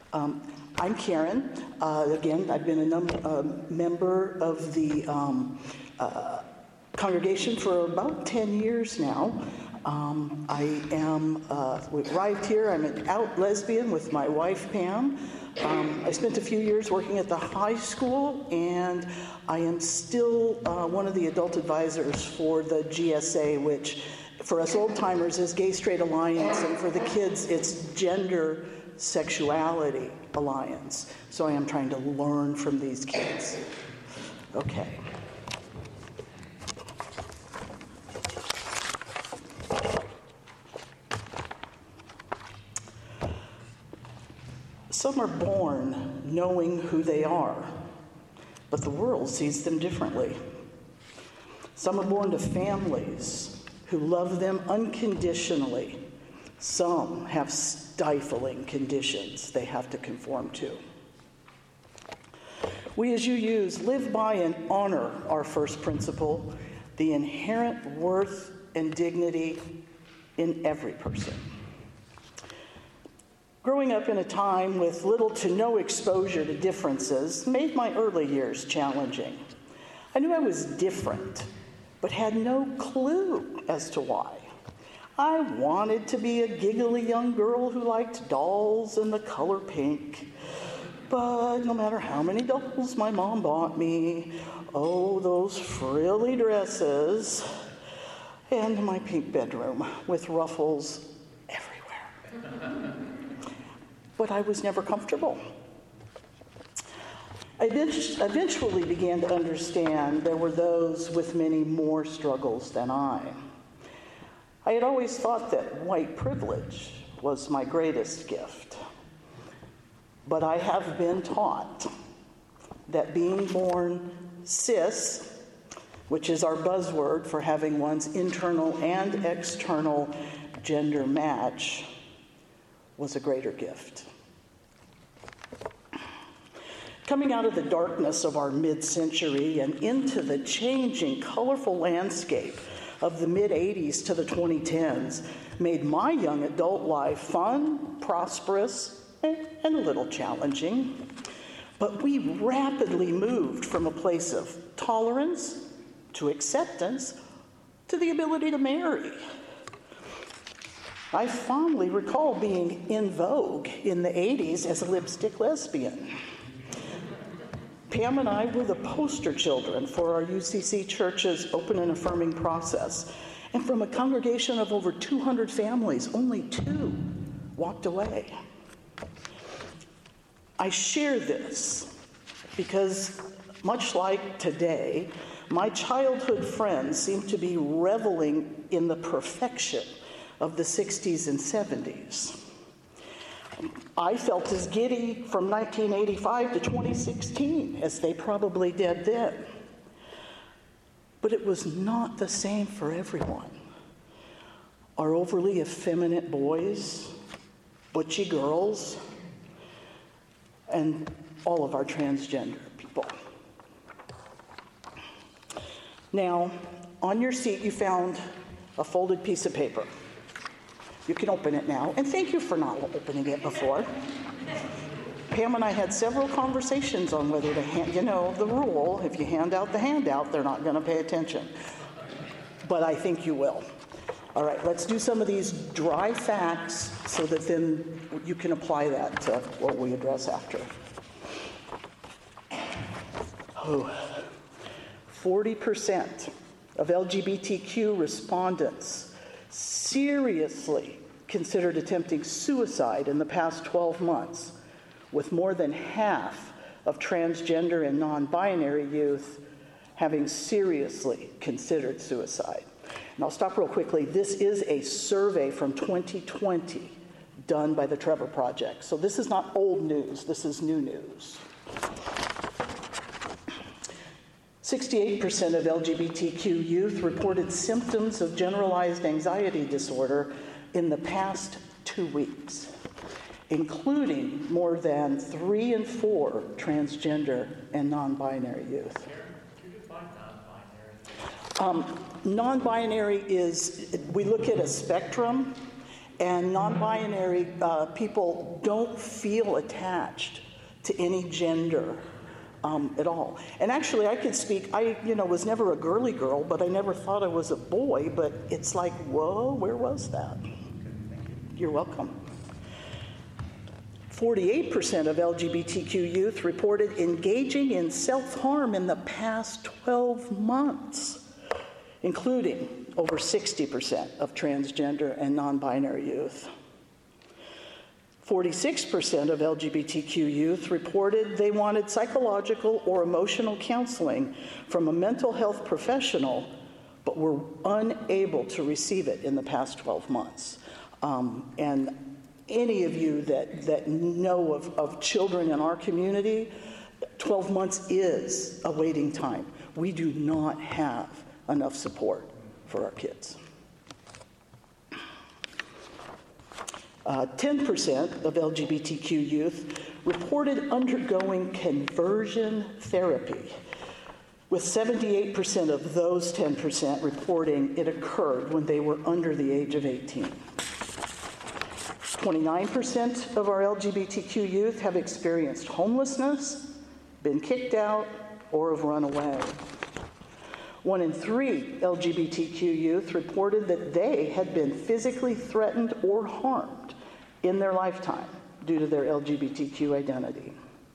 I'm Karen. Again, I've been a member of the congregation for about 10 years now. We arrived here. I'm an out lesbian with my wife, Pam. I spent a few years working at the high school, and I am still one of the adult advisors for the GSA, which for us old-timers is Gay Straight Alliance, and for the kids it's Gender Sexuality Alliance. So I am trying to learn from these kids. Okay. Some are born knowing who they are, but the world sees them differently. Some are born to families who love them unconditionally. Some have stifling conditions they have to conform to. We as UUs live by and honor our first principle, the inherent worth and dignity in every person. Growing up in a time with little to no exposure to differences made my early years challenging. I knew I was different, but had no clue as to why. I wanted to be a giggly young girl who liked dolls and the color pink. But no matter how many dolls my mom bought me, oh, those frilly dresses, and my pink bedroom with ruffles everywhere. But I was never comfortable. I eventually began to understand there were those with many more struggles than I. I had always thought that white privilege was my greatest gift. But I have been taught that being born cis, which is our buzzword for having one's internal and external gender match, was a greater gift. Coming out of the darkness of our mid-century and into the changing, colorful landscape of the mid-'80s to the 2010s made my young adult life fun, prosperous, and a little challenging. But we rapidly moved from a place of tolerance to acceptance to the ability to marry. I fondly recall being in vogue in the 80s as a lipstick lesbian. Pam and I were the poster children for our UCC Church's open and affirming process. And from a congregation of over 200 families, only 2 walked away. I share this because, much like today, my childhood friends seem to be reveling in the perfection of the 60s and 70s. I felt as giddy from 1985 to 2016 as they probably did then. But it was not the same for everyone. Our overly effeminate boys, butchy girls, and all of our transgender people. Now, on your seat you found a folded piece of paper. You can open it now, and thank you for not opening it before. Pam and I had several conversations on whether to the rule, if you hand out the handout, they're not going to pay attention. But I think you will. All right, let's do some of these dry facts so that then you can apply that to what we address after. 40% of LGBTQ respondents seriously considered attempting suicide in the past 12 months, with more than half of transgender and non-binary youth having seriously considered suicide. And I'll stop real quickly. This is a survey from 2020 done by the Trevor Project. So this is not old news, this is new news. 68% of LGBTQ youth reported symptoms of generalized anxiety disorder in the past 2 weeks, including more than 3 in 4 transgender and non-binary youth. Can you define non-binary? Non-binary is, we look at a spectrum, And non-binary people don't feel attached to any gender at all. And actually, I could speak, I was never a girly girl, but I never thought I was a boy, but it's like, whoa, where was that? You're welcome. 48% of LGBTQ youth reported engaging in self-harm in the past 12 months, including over 60% of transgender and non-binary youth. 46% of LGBTQ youth reported they wanted psychological or emotional counseling from a mental health professional, but were unable to receive it in the past 12 months. And any of you that know of children in our community, 12 months is a waiting time. We do not have enough support for our kids. 10% of LGBTQ youth reported undergoing conversion therapy, with 78% of those 10% reporting it occurred when they were under the age of 18. 29% of our LGBTQ youth have experienced homelessness, been kicked out, or have run away. 1 in 3 LGBTQ youth reported that they had been physically threatened or harmed in their lifetime due to their LGBTQ identity.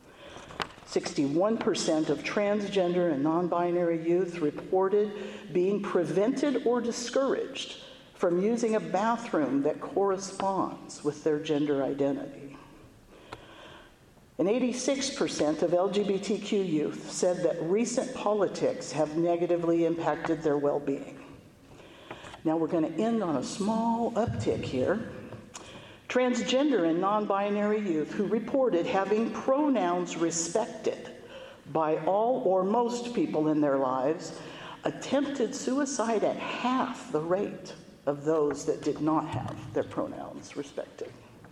61% of transgender and non-binary youth reported being prevented or discouraged from using a bathroom that corresponds with their gender identity. And 86% of LGBTQ youth said that recent politics have negatively impacted their well-being. Now we're going to end on a small uptick here. Transgender and non-binary youth who reported having pronouns respected by all or most people in their lives attempted suicide at half the rate of those that did not have their pronouns respected.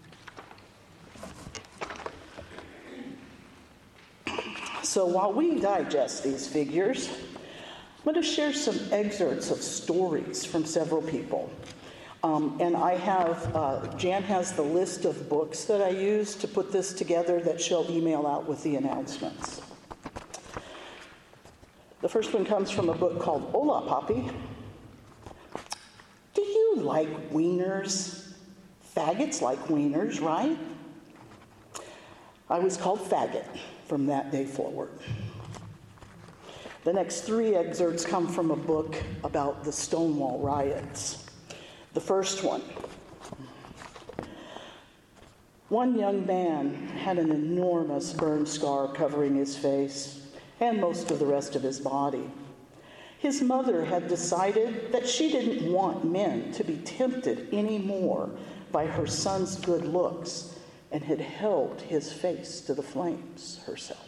So while we digest these figures, I'm going to share some excerpts of stories from several people. And I have, Jan has the list of books that I use to put this together that she'll email out with the announcements. The first one comes from a book called Hola, Papi. Do you like wieners? Faggots like wieners, right? I was called faggot from that day forward. The next 3 excerpts come from a book about the Stonewall riots. The first one. One young man had an enormous burn scar covering his face and most of the rest of his body. His mother had decided that she didn't want men to be tempted anymore by her son's good looks and had held his face to the flames herself.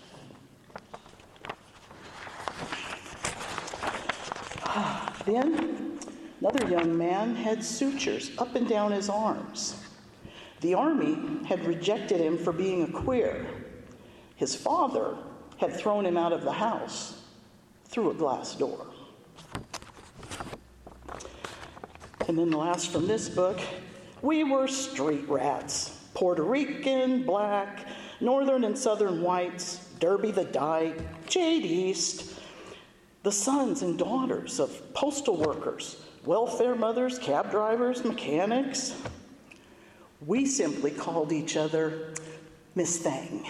Then, another young man had sutures up and down his arms. The army had rejected him for being a queer. His father had thrown him out of the house through a glass door. And then the last from this book, we were street rats. Puerto Rican, black, northern and southern whites, Derby the Dyke, Jade East, the sons and daughters of postal workers, welfare mothers, cab drivers, mechanics. We simply called each other Miss Thing.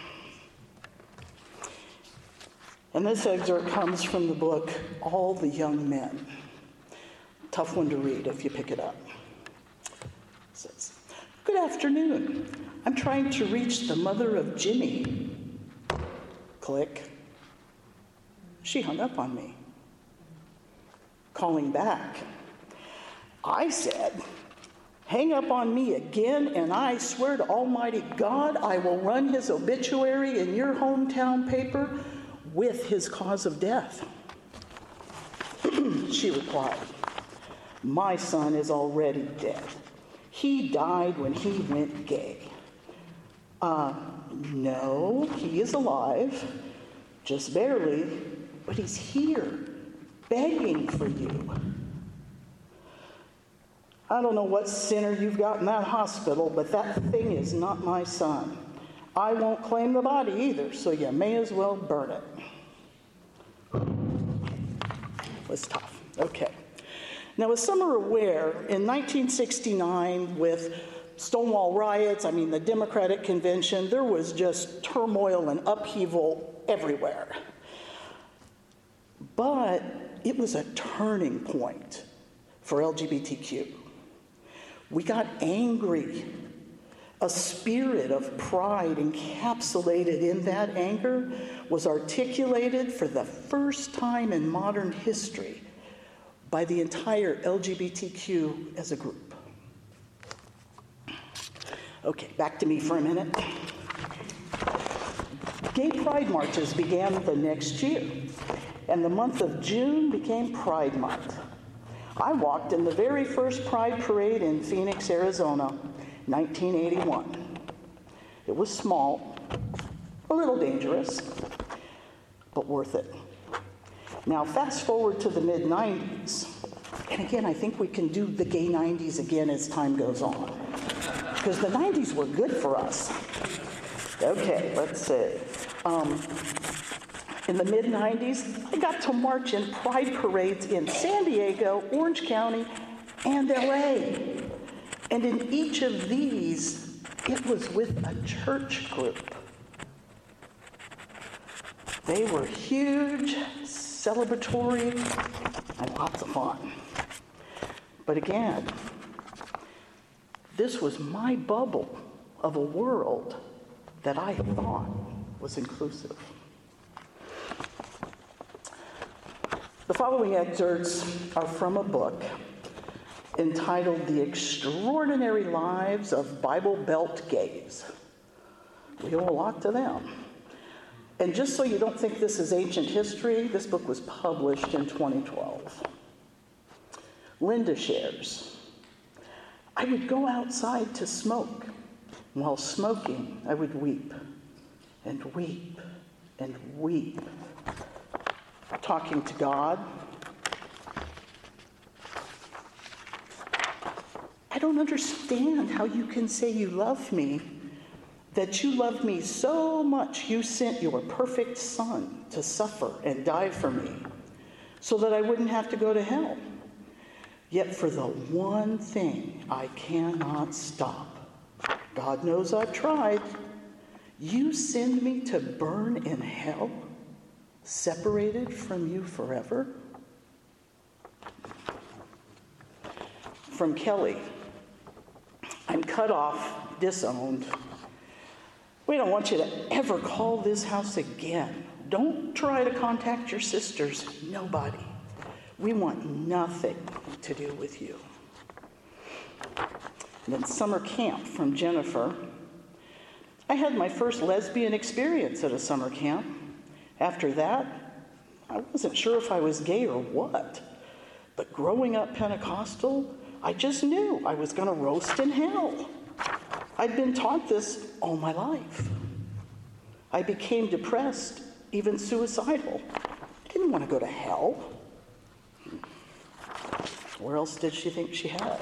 And this excerpt comes from the book, All the Young Men. Tough one to read if you pick it up. It says, "Good afternoon. I'm trying to reach the mother of Jimmy." Click. She hung up on me. Calling back, I said, "Hang up on me again, and I swear to Almighty God, I will run his obituary in your hometown paper with his cause of death." She replied, "My son is already dead. He died when he went gay." No, he is alive, just barely, but he's here, begging for you. I don't know what sinner you've got in that hospital, but that thing is not my son. I won't claim the body either, so you may as well burn it. It was tough. Okay. Now, as some are aware, in 1969, with Stonewall riots, the Democratic Convention, there was just turmoil and upheaval everywhere. But it was a turning point for LGBTQ. We got angry. A spirit of pride encapsulated in that anger was articulated for the first time in modern history by the entire LGBTQ as a group. Okay, back to me for a minute. Gay pride marches began the next year, and the month of June became Pride Month. I walked in the very first Pride Parade in Phoenix, Arizona, 1981. It was small, a little dangerous, but worth it. Now, fast forward to the mid-90s, and again, I think we can do the gay 90s again as time goes on, because the 90s were good for us. Okay, let's see. In the mid-90s, I got to march in pride parades in San Diego, Orange County, and LA. And in each of these, it was with a church group. They were huge, celebratory, and lots of fun. But again, this was my bubble of a world that I thought was inclusive. The following excerpts are from a book entitled The Extraordinary Lives of Bible Belt Gays. We owe a lot to them. And just so you don't think this is ancient history, this book was published in 2012. Linda shares, I would go outside to smoke. While smoking, I would weep and weep and weep, talking to God. I don't understand how you can say you love me, that you love me so much you sent your perfect son to suffer and die for me so that I wouldn't have to go to hell. Yet for the one thing I cannot stop, God knows I've tried, you send me to burn in hell, separated from you forever? From Kelly, I'm cut off, disowned. We don't want you to ever call this house again. Don't try to contact your sisters. Nobody. We want nothing to do with you. And then summer camp from Jennifer. I had my first lesbian experience at a summer camp. After that, I wasn't sure if I was gay or what. But growing up Pentecostal, I just knew I was going to roast in hell. I'd been taught this all my life. I became depressed, even suicidal. I didn't want to go to hell. Where else did she think she had?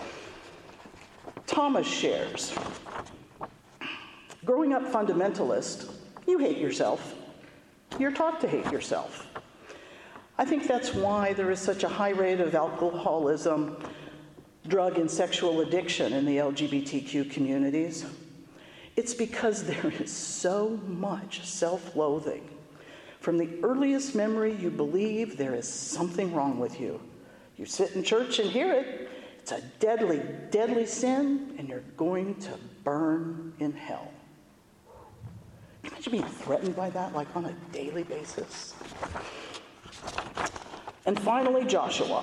Thomas shares, growing up fundamentalist, you hate yourself. You're taught to hate yourself. I think that's why there is such a high rate of alcoholism, drug and sexual addiction in the LGBTQ communities. It's because there is so much self-loathing. From the earliest memory, you believe there is something wrong with you. You sit in church and hear it. It's a deadly, deadly sin, and you're going to burn in hell. Can you imagine being threatened by that, like on a daily basis? And finally, Joshua.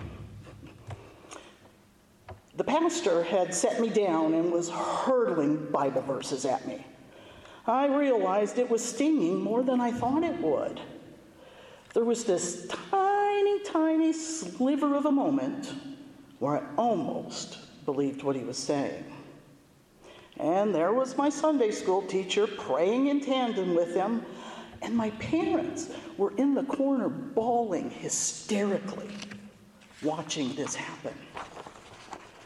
The pastor had set me down and was hurling Bible verses at me. I realized it was stinging more than I thought it would. There was this tiny, tiny sliver of a moment where I almost believed what he was saying. And there was my Sunday school teacher praying in tandem with him, and my parents were in the corner bawling hysterically, watching this happen.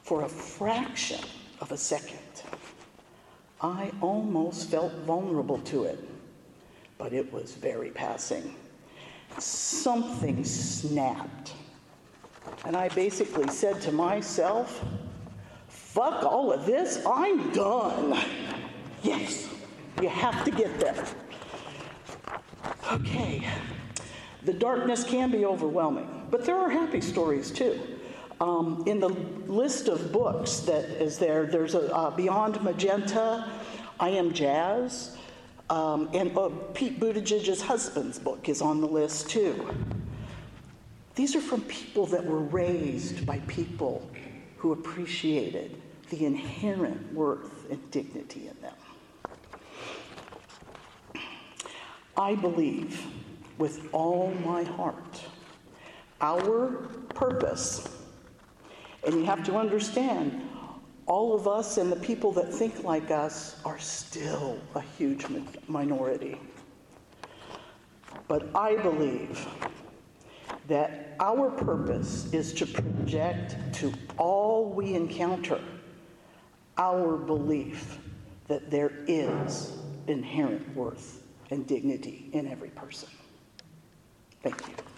For a fraction of a second, I almost felt vulnerable to it, but it was very passing. Something snapped, and I basically said to myself, fuck all of this, I'm done. Yes, you have to get there. Okay, the darkness can be overwhelming, but there are happy stories too. In the list of books that is there, there's a Beyond Magenta, I Am Jazz, and Pete Buttigieg's husband's book is on the list too. These are from people that were raised by people who appreciated the inherent worth and dignity in them. I believe with all my heart, our purpose, and you have to understand, all of us and the people that think like us are still a huge minority. But I believe that our purpose is to project to all we encounter our belief that there is inherent worth and dignity in every person. Thank you.